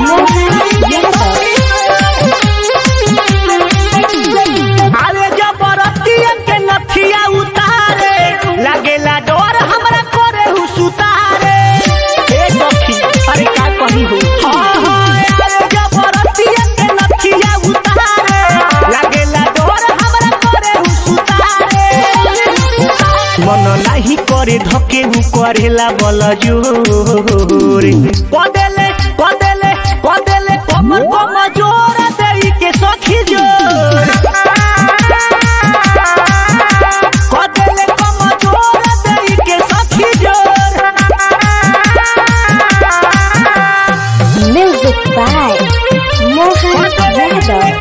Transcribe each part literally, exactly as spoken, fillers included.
अरे जबरतिया के नथिया उतारे लगेला डर हमरा करे हु सुतारे ए सखी अरे का कही हो हां हां अरे जबरतिया के नथिया उतारे लगेला डर हमरा करे हु सुतारे मन नाही करे धके हु करेला बल जोरे कदेले कदेले कदेले कमर कम जोर देई के सखी जोर कदेले कम जोर देई के सखी जोर म्यूजिक बाय मोहन यादव।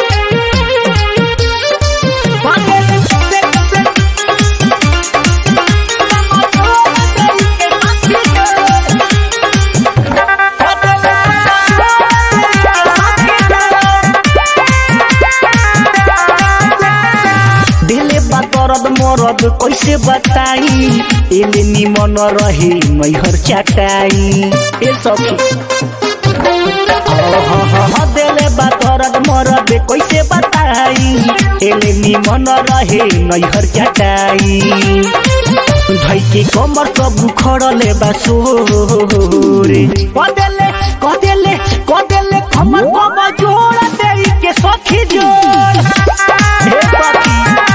दर्द मरद कैसे बताई एले निमन रहे मैहर चाटाई ए सखी देले बा दर्द मरद कैसे बताई एले निमन रहे मैहर चाटाई भाई के कमर सब खड़ले बा सोरे कदेले कदेले कदेले कमर कम जोड़ देई के सखी जोड़ हे सखी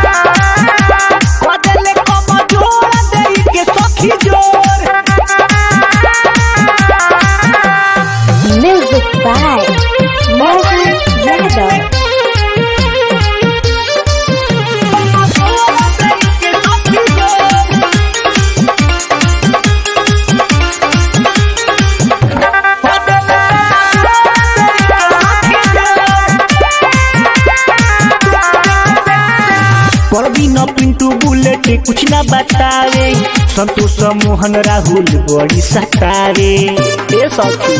कदेले कम जोड़ देई के सखी जोड़ music by Mohan Yadav. Parveen Pintu Bullet कुछ ना बतावे संतोष मोहन राहुल बड़ी सतावे ए सखी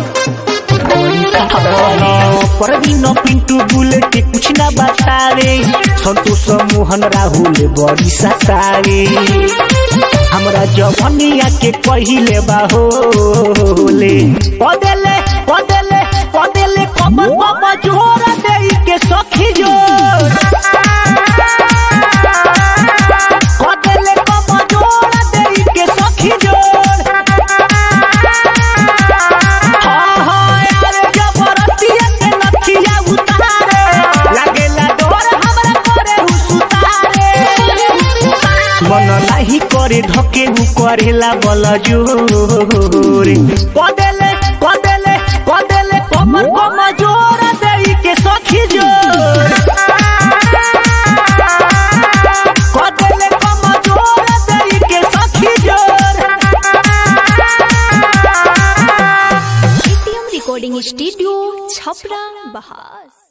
परवीन पिंटू बुलेट कुछ ना बतावे संतोष मोहन राहुल बड़ी सतावे हमरा जवानिया के पहिले बाहोले कदेले कदेले कदेले कमर कम जोर देई के सखी जोर कदेले कम जोर देई के सखी जोर हां हां अरे जबरतिया के नथिया उतारे लगेला डर हमरा करे हु सुतारे मन नाही करे धके हु करेला बल जोरे कदेले कदेले कदेले कमर कम जोर देई के सखी जोर कदेले कम जोर देई के सखी जोर एटीएम रिकॉर्डिंग स्टूडियो छपरा बहास।